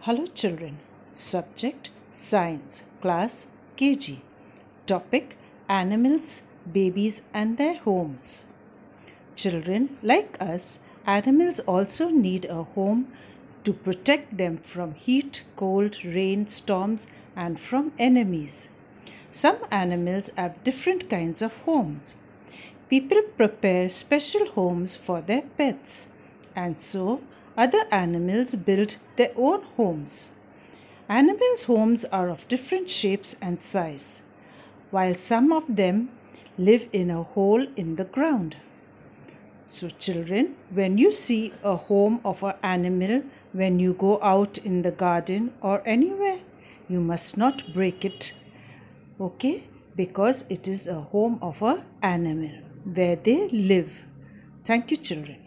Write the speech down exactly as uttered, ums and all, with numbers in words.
Hello children. Subject Science, Class K G. Topic Animals, Babies and their homes. Children, like us, animals also need a home to protect them from heat, cold, rain, storms and from enemies. Some animals have different kinds of homes. People prepare special homes for their pets, and so other animals build their own homes. Animals' homes are of different shapes and size, while some of them live in a hole in the ground. So, children, when you see a home of an animal, when you go out in the garden or anywhere, you must not break it, okay? Because it is a home of an animal where they live. Thank you, children.